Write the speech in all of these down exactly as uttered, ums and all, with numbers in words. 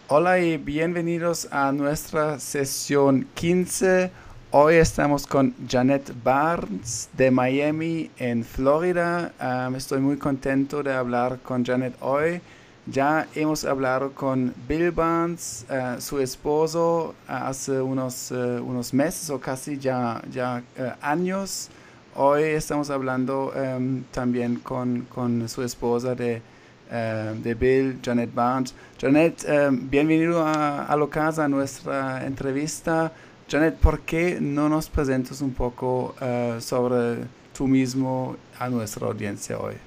Hola y bienvenidos a nuestra sesión quince. Hoy estamos con Janet Barnes de Miami en Florida. Um, estoy muy contento de hablar con Janet hoy. Ya hemos hablado con Bill Barnes, uh, su esposo, uh, hace unos, uh, unos meses o casi ya, ya uh, años. Hoy estamos hablando um, también con, con su esposa de Uh, de Bill, Janet Barnes. Janet, um, bienvenido a, a Locasa, a nuestra entrevista. Janet, ¿por qué no nos presentas un poco uh, sobre tú mismo a nuestra audiencia hoy?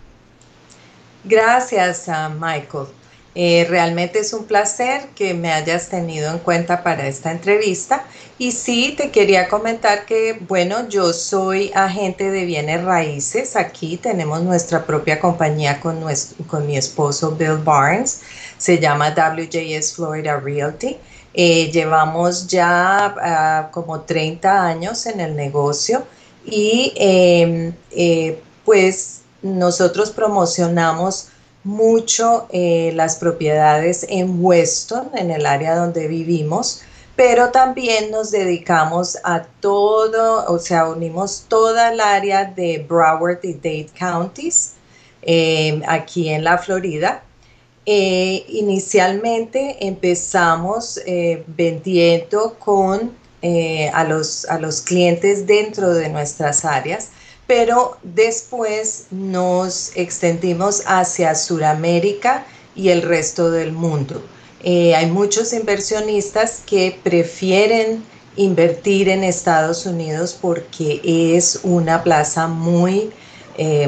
Gracias, uh, Michael. Eh, realmente es un placer que me hayas tenido en cuenta para esta entrevista. Y sí, te quería comentar que, bueno, yo soy agente de bienes raíces. Aquí tenemos nuestra propia compañía con, nuestro, con mi esposo Bill Barnes. Se llama W J S Florida Realty. Eh, llevamos ya uh, como treinta años en el negocio y eh, eh, pues nosotros promocionamos mucho eh, las propiedades en Weston, en el área donde vivimos, pero también nos dedicamos a todo, o sea, unimos toda el área de Broward y Dade Counties eh, aquí en la Florida. Eh, inicialmente empezamos eh, vendiendo con, eh, a, los, a los clientes dentro de nuestras áreas, pero después nos extendimos hacia Sudamérica y el resto del mundo. Eh, hay muchos inversionistas que prefieren invertir en Estados Unidos porque es una plaza muy eh,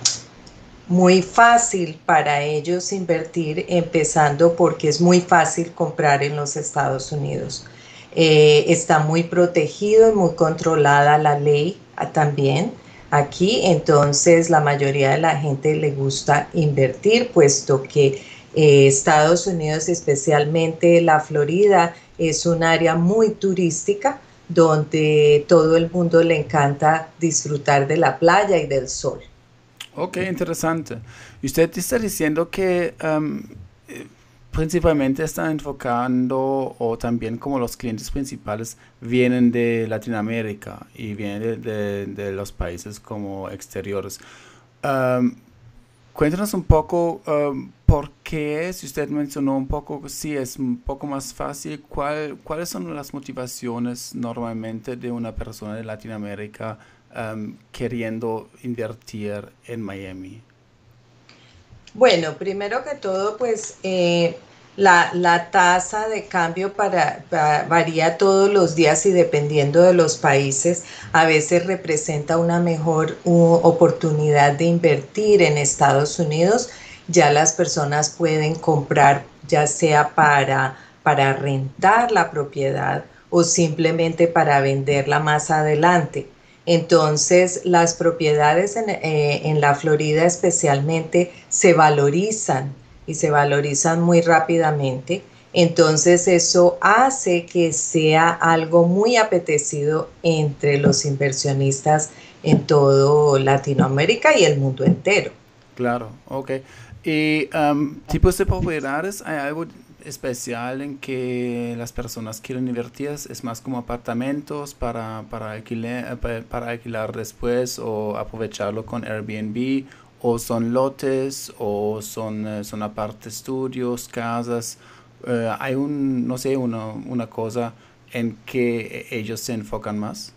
muy fácil para ellos invertir, empezando porque es muy fácil comprar en los Estados Unidos. Eh, está muy protegido y muy controlada la ley ah, también aquí, entonces la mayoría de la gente le gusta invertir, puesto que eh, Estados Unidos, especialmente la Florida, es un área muy turística donde todo el mundo le encanta disfrutar de la playa y del sol. Ok, interesante. Y usted está diciendo que um, eh, principalmente están enfocando o también como los clientes principales vienen de Latinoamérica y vienen de, de- de los países como exteriores. Um, Cuéntanos un poco um, por qué, si usted mencionó un poco, que sí es un poco más fácil, ¿cuál, cuáles son las motivaciones normalmente de una persona de Latinoamérica um, queriendo invertir en Miami? Bueno, primero que todo, pues eh, la, la tasa de cambio para, va- varía todos los días y dependiendo de los países, a veces representa una mejor uh, oportunidad de invertir en Estados Unidos. Ya las personas pueden comprar, ya sea para, para rentar la propiedad o simplemente para venderla más adelante. Entonces, las propiedades en, eh, en la Florida especialmente se valorizan y se valorizan muy rápidamente. Entonces, eso hace que sea algo muy apetecido entre los inversionistas en todo Latinoamérica y el mundo entero. Claro, ok. Y um, tipos de propiedades, ¿hay algo especial en que las personas quieren invertir? ¿Es más como apartamentos para, para alquiler, eh, pa- para alquilar después o aprovecharlo con Airbnb? ¿O son lotes? ¿O son, eh, son aparte estudios, casas? Eh, ¿hay un, no sé, una, una cosa en que ellos se enfocan más?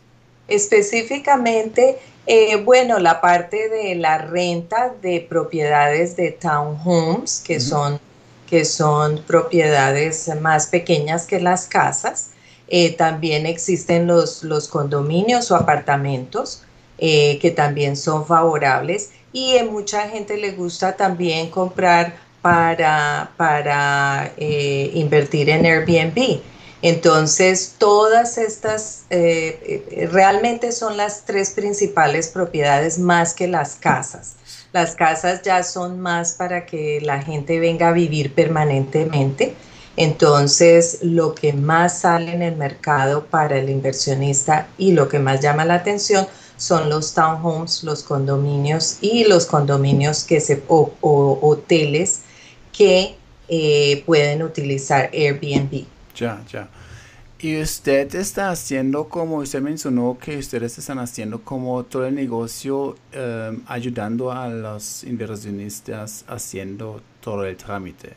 Específicamente, eh, bueno, la parte de la renta de propiedades de townhomes, que Ujú. son, que son propiedades más pequeñas que las casas. Eh, también existen los, los condominios o apartamentos eh, que también son favorables. Y a mucha gente le gusta también comprar para, para eh, invertir en Airbnb. Entonces, todas estas eh, eh, realmente son las tres principales propiedades más que las casas. Las casas ya son más para que la gente venga a vivir permanentemente. Entonces, lo que más sale en el mercado para el inversionista y lo que más llama la atención son los townhomes, los condominios y los condominios que se, o, o hoteles que eh, pueden utilizar Airbnb. Ya, ya. Y usted está haciendo como, usted mencionó que ustedes están haciendo como todo el negocio, eh, ayudando a los inversionistas haciendo todo el trámite.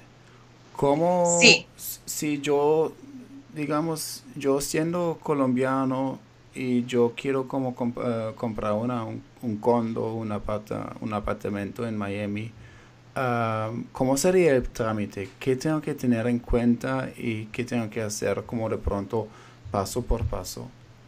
¿Cómo Sí. s- si yo, digamos, yo siendo colombiano y yo quiero como comp- eh, comprar una, un, un condo, un aparta- un apartamento en Miami, ah, ¿cómo sería el trámite? ¿Qué tengo que tener en cuenta y qué tengo que hacer como de pronto paso por paso?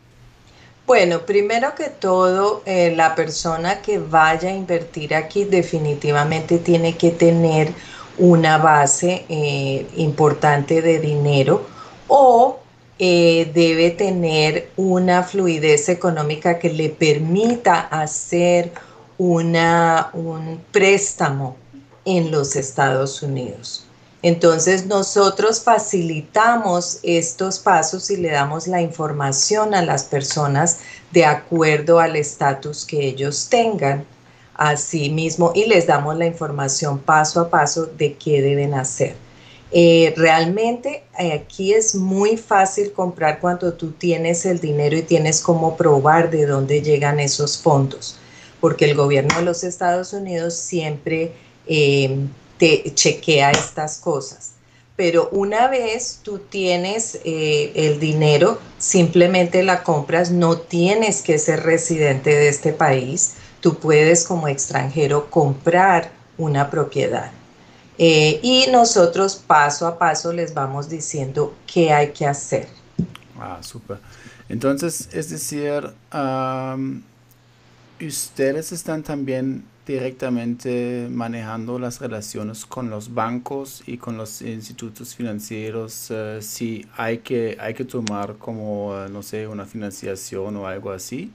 Bueno, primero que todo, eh, la persona que vaya a invertir aquí definitivamente tiene que tener una base eh, importante de dinero o eh, debe tener una fluidez económica que le permita hacer una, un préstamo en los Estados Unidos. Entonces nosotros facilitamos estos pasos y le damos la información a las personas de acuerdo al estatus que ellos tengan. Asimismo, y les damos la información paso a paso de qué deben hacer. Eh, realmente eh, aquí es muy fácil comprar cuando tú tienes el dinero y tienes cómo probar de dónde llegan esos fondos, porque el gobierno de los Estados Unidos siempre eh, te chequea estas cosas. Pero una vez tú tienes eh, el dinero, simplemente la compras, no tienes que ser residente de este país, tú puedes como extranjero comprar una propiedad. Eh, y nosotros paso a paso les vamos diciendo qué hay que hacer. Ah, súper. Entonces, es decir, am, ustedes están también directamente manejando las relaciones con los bancos y con los institutos financieros, eh, si hay que, hay que tomar como, eh, no sé, una financiación o algo así.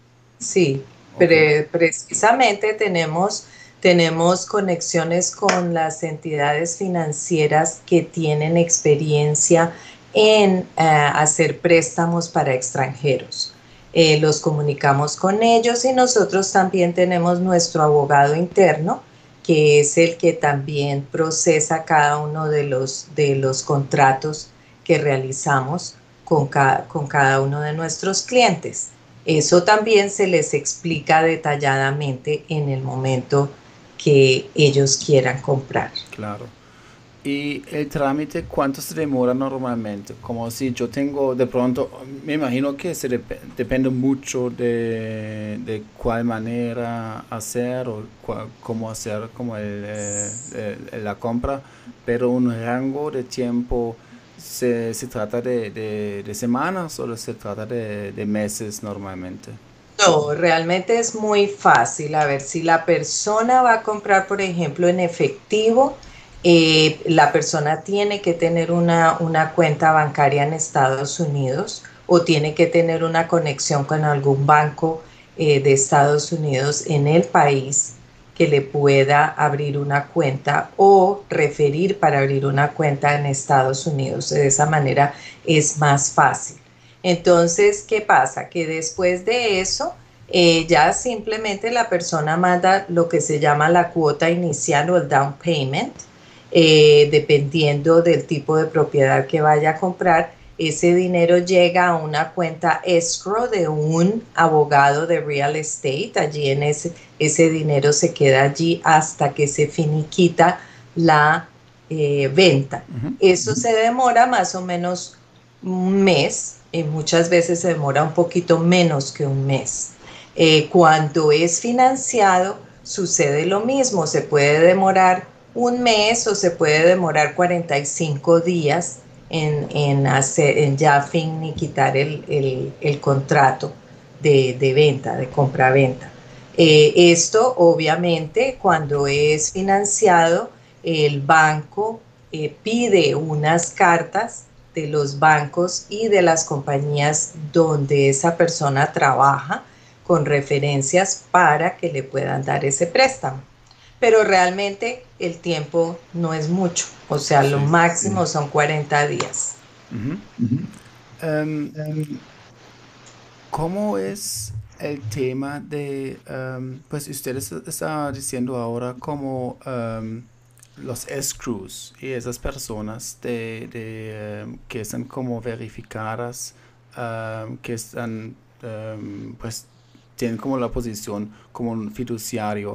Sí, Ok, pre precisamente tenemos, tenemos conexiones con las entidades financieras que tienen experiencia en uh, hacer préstamos para extranjeros. Eh, los comunicamos con ellos y nosotros también tenemos nuestro abogado interno, que es el que también procesa cada uno de los, de los contratos que realizamos con, ca con cada uno de nuestros clientes. Eso también se les explica detalladamente en el momento que ellos quieran comprar. claro. ¿Y el trámite cuánto se demora normalmente? Como si yo tengo de pronto, me imagino que se dep- depende mucho de, de cuál manera hacer o cua- cómo hacer como el, eh, el- la compra, pero un rango de tiempo se, se trata de, de- de semanas o se trata de, de meses normalmente. No, realmente es muy fácil. A ver, si la persona va a comprar, por ejemplo, en efectivo, eh, la persona tiene que tener una, una cuenta bancaria en Estados Unidos o tiene que tener una conexión con algún banco eh, de Estados Unidos en el país que le pueda abrir una cuenta o referir para abrir una cuenta en Estados Unidos. De esa manera es más fácil. Entonces, ¿qué pasa? Que después de eso, eh, ya simplemente la persona manda lo que se llama la cuota inicial o el down payment, eh, dependiendo del tipo de propiedad que vaya a comprar. Ese dinero llega a una cuenta escrow de un abogado de real estate. Allí en ese, ese dinero se queda allí hasta que se finiquita la eh, venta. Ujú. Eso se demora más o menos un mes y muchas veces se demora un poquito menos que un mes. Eh, cuando es financiado sucede lo mismo, se puede demorar un mes o se puede demorar cuarenta y cinco días en, en, hacer, en ya finiquitar el, el, el contrato de, de, venta, de compra-venta. Eh, esto obviamente cuando es financiado, el banco eh, pide unas cartas de los bancos y de las compañías donde esa persona trabaja con referencias para que le puedan dar ese préstamo. Pero realmente el tiempo no es mucho, o sea, lo Sí. máximo son cuarenta días. Ujú. Em, ¿Cómo es el tema de, em, pues ustedes estaban diciendo ahora como em, los escrows y esas personas de, de, um, que están como verificadas, um, que están, um, pues, tienen como la posición como un fiduciario.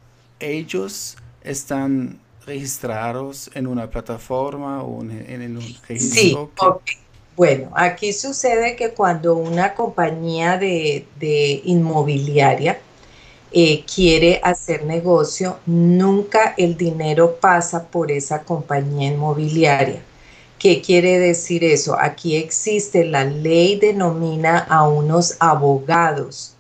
Ellos están registrados en una plataforma o en, en- en un Sí, registro que... ok. Bueno, aquí sucede que cuando una compañía de, de inmobiliaria eh, quiere hacer negocio, nunca el dinero pasa por esa compañía inmobiliaria. ¿Qué quiere decir eso? Aquí existe, la ley denomina a unos abogados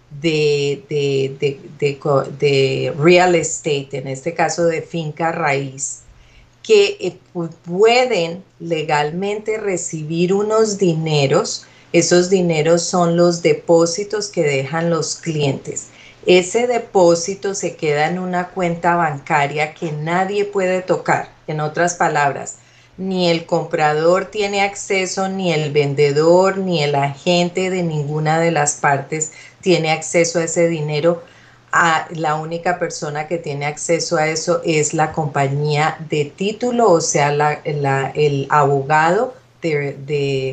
de, de, de, de co- de real estate, en este caso de finca raíz, que eh, pu- pueden legalmente recibir unos dineros. Esos dineros son los depósitos que dejan los clientes. Ese depósito se queda en una cuenta bancaria que nadie puede tocar. En otras palabras, ni el comprador tiene acceso, ni el vendedor, ni el agente de ninguna de las partes tiene acceso a ese dinero. A la única persona que tiene acceso a eso es la compañía de título, o sea, la, la, el abogado de, de,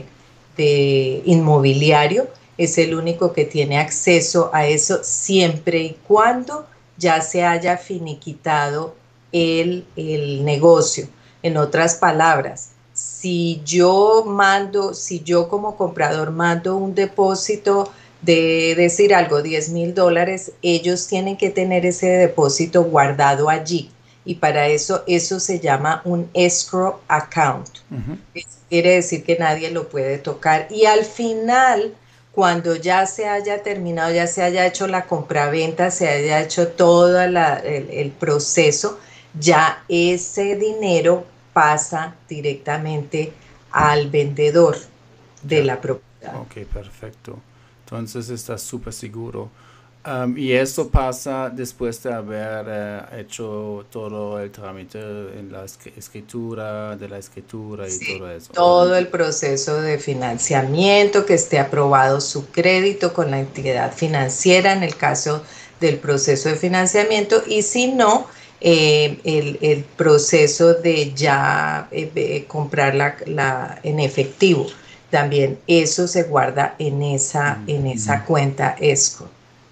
de inmobiliario es el único que tiene acceso a eso siempre y cuando ya se haya finiquitado el, el negocio. En otras palabras, si yo mando, si yo como comprador mando un depósito de decir algo, diez mil dólares, ellos tienen que tener ese depósito guardado allí. Y para eso, eso se llama un escrow account. Ujú. Eso quiere decir que nadie lo puede tocar. Y al final, cuando ya se haya terminado, ya se haya hecho la compraventa, se haya hecho todo la, el, el proceso, ya ese dinero pasa directamente al vendedor de Ya, la propiedad. ok, perfecto. Entonces estás súper seguro. Um, y esto pasa después de haber eh, hecho todo el trámite en la escri- escritura, de la escritura y Sí, todo eso. todo el proceso de financiamiento, que esté aprobado su crédito con la entidad financiera en el caso del proceso de financiamiento y si no, eh, el, el proceso de ya eh, eh, comprar la, la- en efectivo. También eso se guarda en esa, Ujú. en esa cuenta escrow.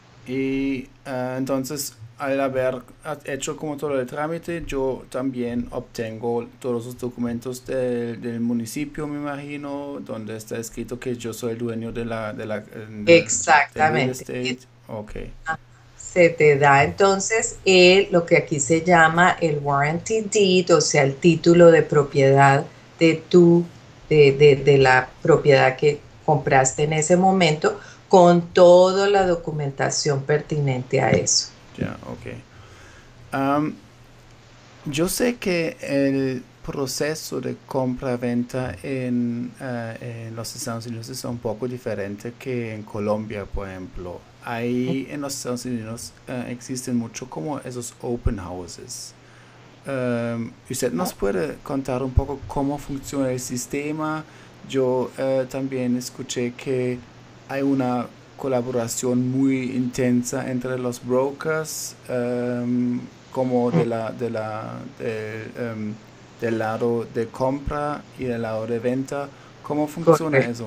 Y ah, entonces, al haber ha- hecho como todo el trámite, yo también obtengo todos los documentos del, del municipio, me imagino, donde está escrito que yo soy el dueño de la, de la, eh, del, del real Exactamente. estate. Ok, Se te da entonces el, lo que aquí se llama el warranty deed, o sea, el título de propiedad de tu, de, de, de la propiedad que compraste en ese momento, con toda la documentación pertinente a eso. ya, ok. Am, yo sé que el proceso de compra-venta en, eh, en los Estados Unidos es un poco diferente que en Colombia, por ejemplo. Ahí en los Estados Unidos eh, existen mucho como esos open houses. Um, ¿usted nos puede contar un poco cómo funciona el sistema? Yo eh, también escuché que hay una colaboración muy intensa entre los brokers, um, como de la, de la, de, um, del lado de compra y del lado de venta. ¿Cómo funciona Correcto. eso?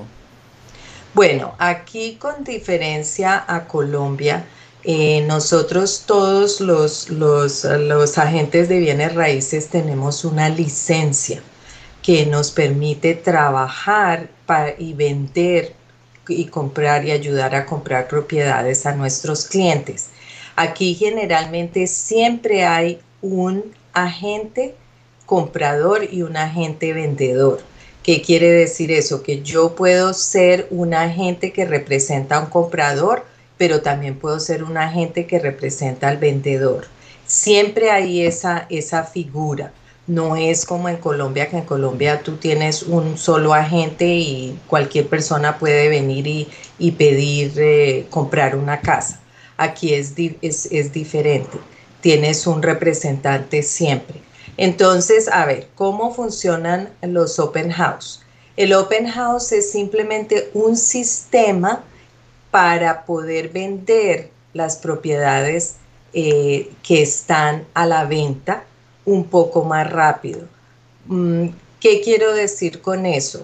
Bueno, aquí con diferencia a Colombia, eh, nosotros todos los, los, los agentes de bienes raíces tenemos una licencia que nos permite trabajar pa- y vender y comprar y ayudar a comprar propiedades a nuestros clientes. Aquí generalmente siempre hay un agente comprador y un agente vendedor. ¿Qué quiere decir eso? Que yo puedo ser un agente que representa a un comprador, pero también puedo ser un agente que representa al vendedor. Siempre hay esa, esa figura. No es como en Colombia, que en Colombia tú tienes un solo agente y cualquier persona puede venir y, y pedir eh, comprar una casa. Aquí es, es, es diferente. Tienes un representante siempre. Entonces, a ver, ¿cómo funcionan los open house? El open house es simplemente un sistema para poder vender las propiedades eh, que están a la venta un poco más rápido. ¿Qué quiero decir con eso?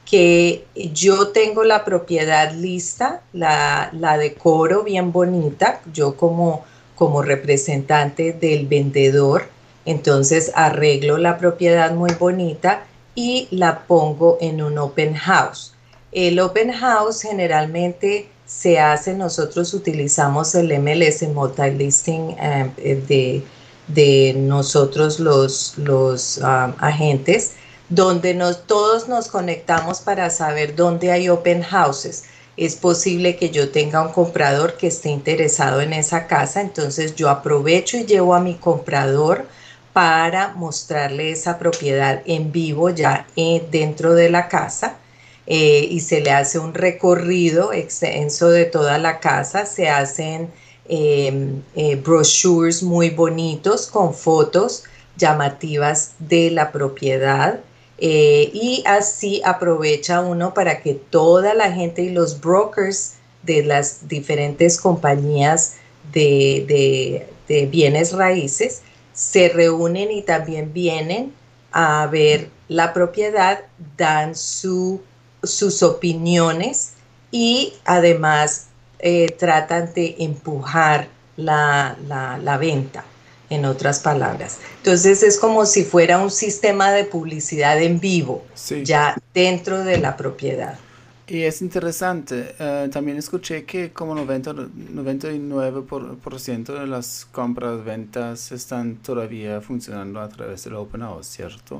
Que yo tengo la propiedad lista, la, la decoro bien bonita, yo como, como representante del vendedor, entonces arreglo la propiedad muy bonita y la pongo en un open house. El open house generalmente se hace, nosotros utilizamos el M L S, Multi-Listing, eh, de, de nosotros los, los um, agentes, donde nos, todos nos conectamos para saber dónde hay open houses. Es posible que yo tenga un comprador que esté interesado en esa casa, entonces yo aprovecho y llevo a mi comprador para mostrarle esa propiedad en vivo ya eh, dentro de la casa. Eh, y se le hace un recorrido extenso de toda la casa, se hacen eh, eh, brochures muy bonitos con fotos llamativas de la propiedad. Eh, y así aprovecha uno para que toda la gente y los brokers de las diferentes compañías de, de, de bienes raíces se reúnen y también vienen a ver la propiedad, dan su, sus opiniones y además eh, tratan de empujar la, la, la venta, en otras palabras. Entonces es como si fuera un sistema de publicidad en vivo, Sí. ya dentro de la propiedad. Y es interesante, eh, también escuché que como noventa, noventa y nueve por, por ciento de las compras, ventas están todavía funcionando a través del Open House, ¿cierto?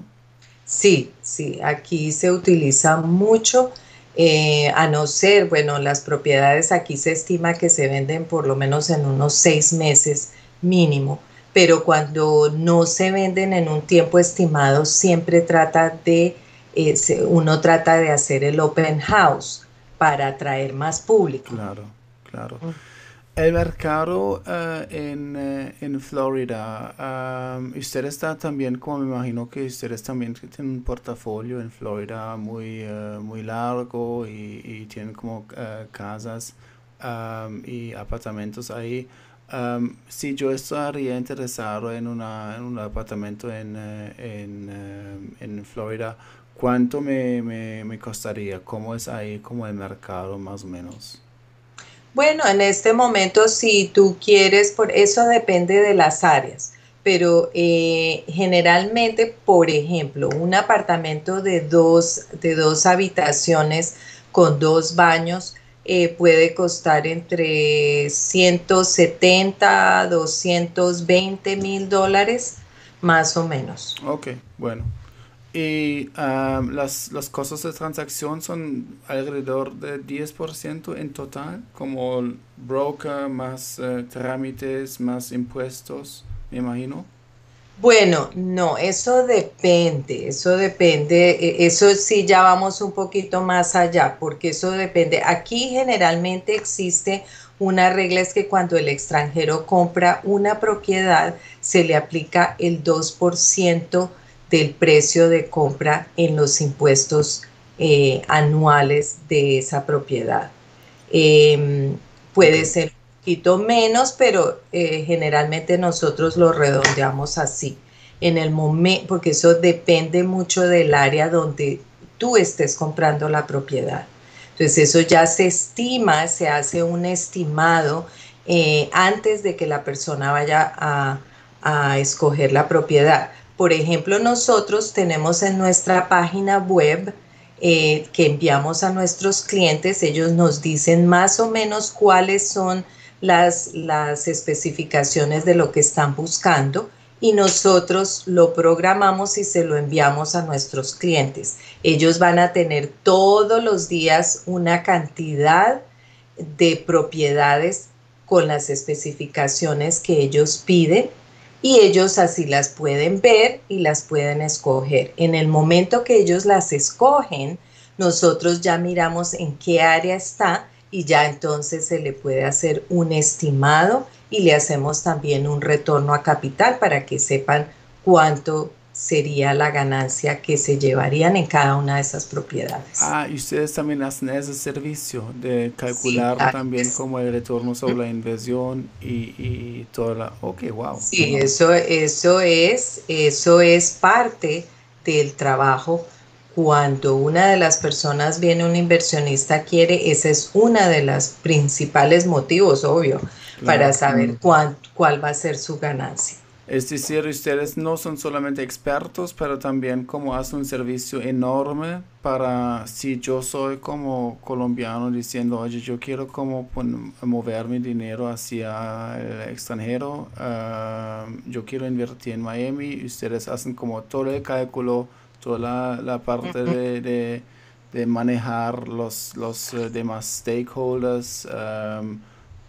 Sí, sí, aquí se utiliza mucho, eh, a no ser, bueno, las propiedades aquí se estima que se venden por lo menos en unos seis meses mínimo, pero cuando no se venden en un tiempo estimado, siempre trata de, eh, se, uno trata de hacer el open house para atraer más público. Claro, claro. El mercado uh, en, uh, en Florida, um, usted está también, como me imagino que ustedes también tienen un portafolio en Florida muy, uh, muy largo y, y tienen como uh, casas um, y apartamentos ahí. Um, si yo estaría interesado en, una, en un apartamento en, uh, en, uh, en Florida, ¿cuánto me, me, me costaría? ¿Cómo es ahí como el mercado más o menos? Bueno, en este momento, si tú quieres, por eso depende de las áreas, pero eh, generalmente, por ejemplo, un apartamento de dos, de dos habitaciones con dos baños eh, puede costar entre ciento setenta, doscientos veinte mil dólares, más o menos. Ok, bueno. Y um, las, los costos de transacción son alrededor de diez por ciento en total, como el broker, más eh, trámites, más impuestos, me imagino. Bueno, no, eso depende, eso depende, e- eso sí ya vamos un poquito más allá, porque eso depende. Aquí generalmente existe una regla, es que cuando el extranjero compra una propiedad, se le aplica el dos por ciento del precio de compra en los impuestos eh, anuales de esa propiedad. Eh, Ok, Puede ser un poquito menos, pero eh, generalmente nosotros lo redondeamos así. En el momento, porque eso depende mucho del área donde tú estés comprando la propiedad. Entonces eso ya se estima, se hace un estimado eh, antes de que la persona vaya a, a escoger la propiedad. Por ejemplo, nosotros tenemos en nuestra página web eh, que enviamos a nuestros clientes, ellos nos dicen más o menos cuáles son las, las especificaciones de lo que están buscando y nosotros lo programamos y se lo enviamos a nuestros clientes. Ellos van a tener todos los días una cantidad de propiedades con las especificaciones que ellos piden y ellos así las pueden ver y las pueden escoger. En el momento que ellos las escogen, nosotros ya miramos en qué área está y ya entonces se le puede hacer un estimado y le hacemos también un retorno a capital para que sepan cuánto sería la ganancia que se llevarían en cada una de esas propiedades. Ah, y ustedes también hacen ese servicio de Sí, calcular claro que también sí. como el retorno sobre la inversión y, y toda la... Ok, wow. Sí, eso, eso es, eso es parte del trabajo. Cuando una de las personas viene, un inversionista quiere, ese es una de los principales motivos, obvio, para Claro. saber cuán- cuál va a ser su ganancia. Es decir, ustedes no son solamente expertos, pero también como hacen un servicio enorme para si yo soy como colombiano diciendo, oye, yo quiero como pon- mover mi dinero hacia el extranjero, ah, yo quiero invertir en Miami, y ustedes hacen como todo el cálculo, toda la, la parte Ujú. de, de, de manejar los, los eh, demás stakeholders. am,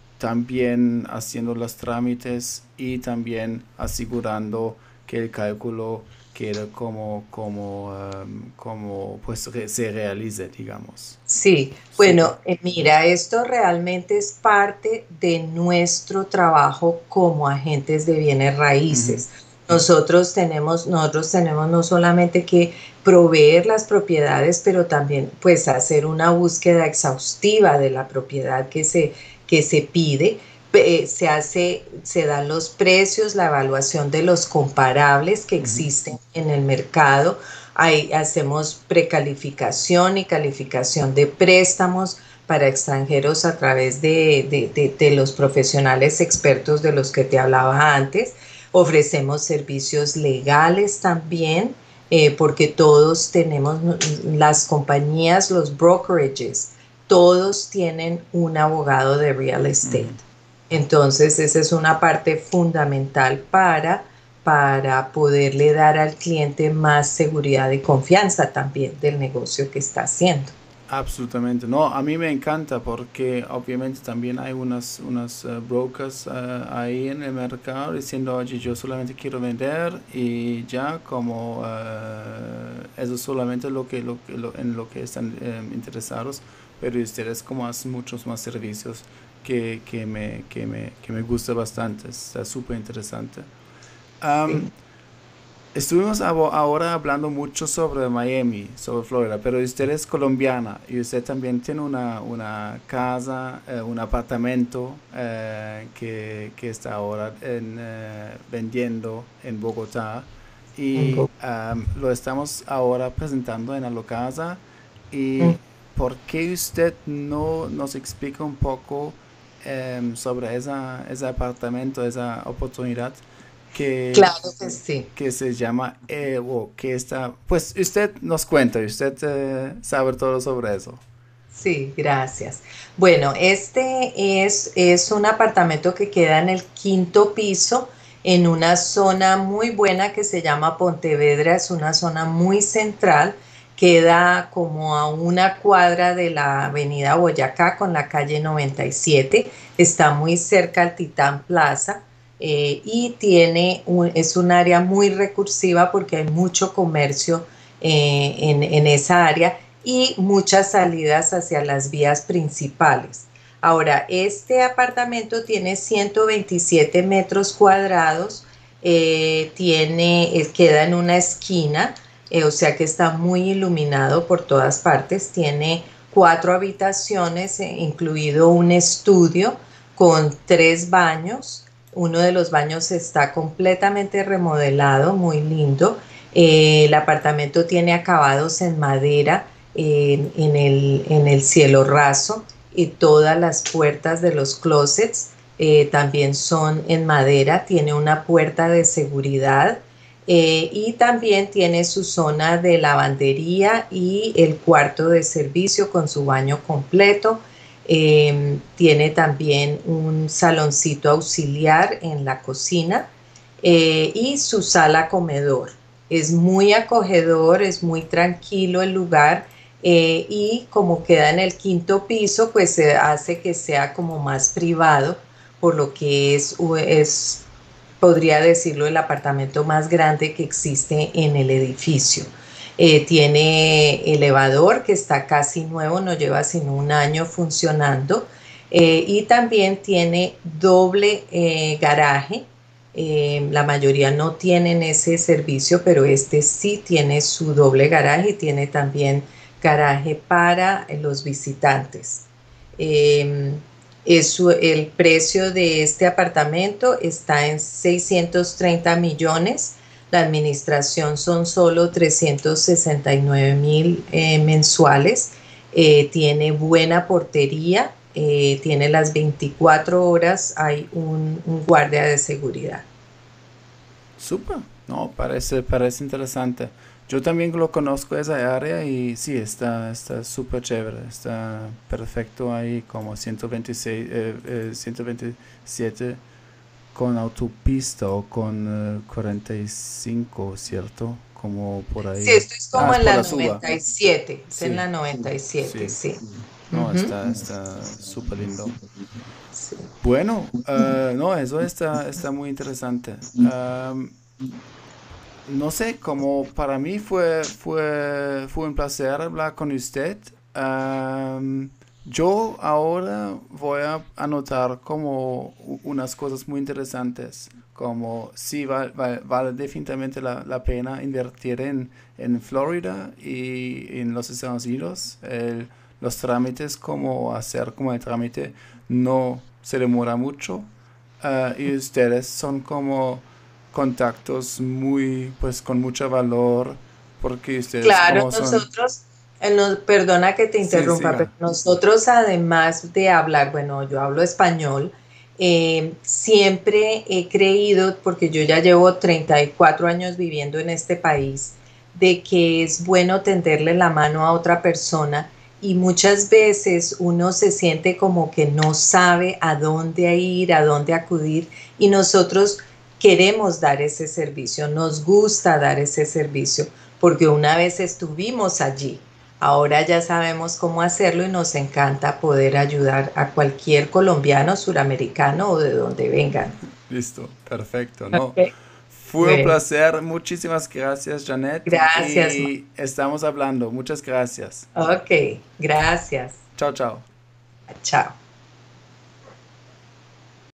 también haciendo los trámites y también asegurando que el cálculo quede como, como, um, como pues re- se realice, digamos. Sí, Súper. bueno, eh, mira, esto realmente es parte de nuestro trabajo como agentes de bienes Ujú, raíces. Nosotros tenemos, nosotros tenemos no solamente que proveer las propiedades, pero también pues hacer una búsqueda exhaustiva de la propiedad que se, que se pide. Eh, se hace, se dan los precios, la evaluación de los comparables que ujú. existen en el mercado. Ahí hacemos precalificación y calificación de préstamos para extranjeros a través de, de, de, de los profesionales expertos de los que te hablaba antes. Ofrecemos servicios legales también, eh, porque todos tenemos, las compañías, los brokerages, todos tienen un abogado de real estate. Ujú. Entonces, esa es una parte fundamental para para poderle dar al cliente más seguridad y confianza también del negocio que está haciendo. Absolutamente. No, a mí me encanta porque obviamente también hay unas, unas eh, brokers eh, ahí en el mercado diciendo, oye, yo solamente quiero vender y ya como eh, eso es solamente lo que, lo, que- lo- en lo que están eh, interesados, pero ustedes como hacen muchos más servicios que, que me, que me, que me gusta bastante, está súper interesante. Am, Sí. Estuvimos abo- ahora hablando mucho sobre Miami, sobre Florida, pero usted es colombiana y usted también tiene una, una casa, eh, un apartamento eh, que, que está ahora en, eh, vendiendo en Bogotá y am, lo estamos ahora presentando en la casa. ¿Y por qué usted no nos explica un poco em, sobre esa, ese apartamento, esa oportunidad que Claro que sí. que se llama Evo, que está, pues usted nos cuenta, usted eh, sabe todo sobre eso. Sí, gracias. Bueno, este es, es un apartamento que queda en el quinto piso, en una zona muy buena que se llama Pontevedra. Es una zona muy central, queda como a una cuadra de la avenida Boyacá con la calle noventa y siete. Está muy cerca al Titán Plaza, eh, y tiene un- es un área muy recursiva porque hay mucho comercio eh, en, en esa área y muchas salidas hacia las vías principales. Ahora, este apartamento tiene ciento veintisiete metros cuadrados, eh, tiene, eh, queda en una esquina, eh, o sea que está muy iluminado por todas partes, tiene cuatro habitaciones, eh, incluido un estudio con tres baños. Uno de los baños está completamente remodelado, muy lindo. Eh, el apartamento tiene acabados en madera, en, en el, en el cielo raso, y todas las puertas de los closets eh, también son en madera. Tiene una puerta de seguridad, eh, y también tiene su zona de lavandería y el cuarto de servicio con su baño completo. Eh, tiene también un saloncito auxiliar en la cocina, eh, y su sala comedor. Es muy acogedor, es muy tranquilo el lugar, eh, y como queda en el quinto piso, pues se hace que sea como más privado, por lo que es, es, podría decirlo, el apartamento más grande que existe en el edificio. Eh, tiene elevador que está casi nuevo, no lleva sino un año funcionando, eh, y también tiene doble eh, garaje, Eh, la mayoría no tienen ese servicio, pero este sí tiene su doble garaje y tiene también garaje para eh, los visitantes. Eh, eso, el precio de este apartamento está en seiscientos treinta millones. La administración son solo trescientos sesenta y nueve mil eh, mensuales. Eh, tiene buena portería, eh, tiene las veinticuatro horas, hay un, un guardia de seguridad. Súper, no, parece, parece interesante. Yo también lo conozco esa área y sí, está, está súper chévere, está perfecto ahí como ciento veintiséis, eh, eh, ciento veintisiete con autopista o con eh, cuarenta y cinco, ¿cierto? Como por Sí, ahí. esto es Ah, como es en por la la suba. noventa y siete, es en Sí, la noventa y siete, sí. sí. No, Ujú, está, está súper lindo. sí. Bueno, eh, no, eso está, está muy interesante. Am, no sé, como para mí fue, fue, fue un placer hablar con usted. Am, yo ahora voy a anotar como u- unas cosas muy interesantes, como si vale, vale definitivamente la, la pena invertir en, en Florida y en los Estados Unidos. El- los trámites, como hacer como el trámite, no se demora mucho. Ah, y ustedes son como contactos muy, pues con mucho valor, porque ustedes Claro, como son... nosotros, eh, no- perdona que te Sí, interrumpa, pero siga. nosotros además de hablar, bueno, yo hablo español, eh, siempre he creído, porque yo ya llevo treinta y cuatro años viviendo en este país, de que es bueno tenderle la mano a otra persona y muchas veces uno se siente como que no sabe a dónde ir, a dónde acudir y nosotros queremos dar ese servicio, nos gusta dar ese servicio porque una vez estuvimos allí. Ahora ya sabemos cómo hacerlo y nos encanta poder ayudar a cualquier colombiano, suramericano o de donde vengan. Listo, perfecto, ¿no? Ok. Fue un Bueno, placer, muchísimas gracias, Janet, gracias. Ma- y estamos hablando. Muchas gracias. Ok, gracias. Chao, chao. Chao.